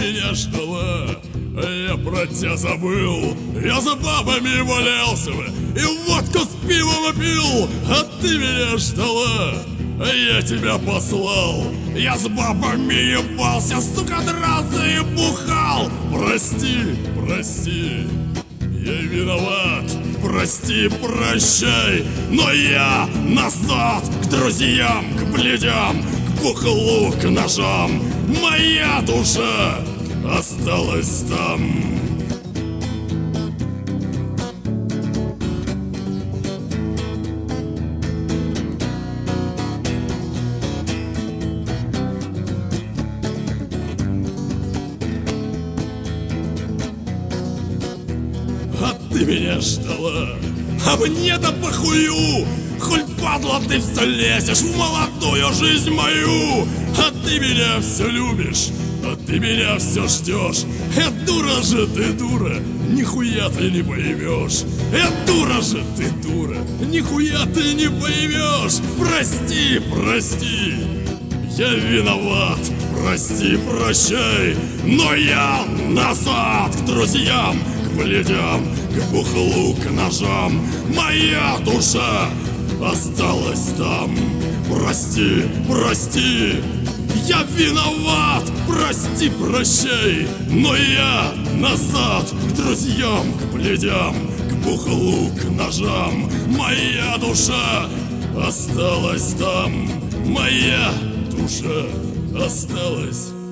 меня ждала, а я про тебя забыл. Я за бабами валялся бы и водку с пивом пил, а ты меня ждала, а я тебя послал. Я с бабами ебался, сука, дрался и бухал. Прости, прости, я виноват, прости, прощай, но я назад к друзьям, к бледям, к бухлу, к ножам. Моя душа осталась там. Ты меня ждала, а мне-то похую. Хоть, падла, ты все лезешь в молодую жизнь мою. А ты меня все любишь, а ты меня все ждешь. Дура же ты, дура, нихуя ты не поймешь. Дура же ты, дура, нихуя ты не поймешь. Прости, прости, я виноват, прости, прощай, но я назад к друзьям, к бледям, к бухлу, к ножам. Моя душа осталась там. Прости, прости, я виноват, прости, прощай, но я назад к друзьям, к бледям, к бухлу, к ножам. Моя душа осталась там. Моя душа осталась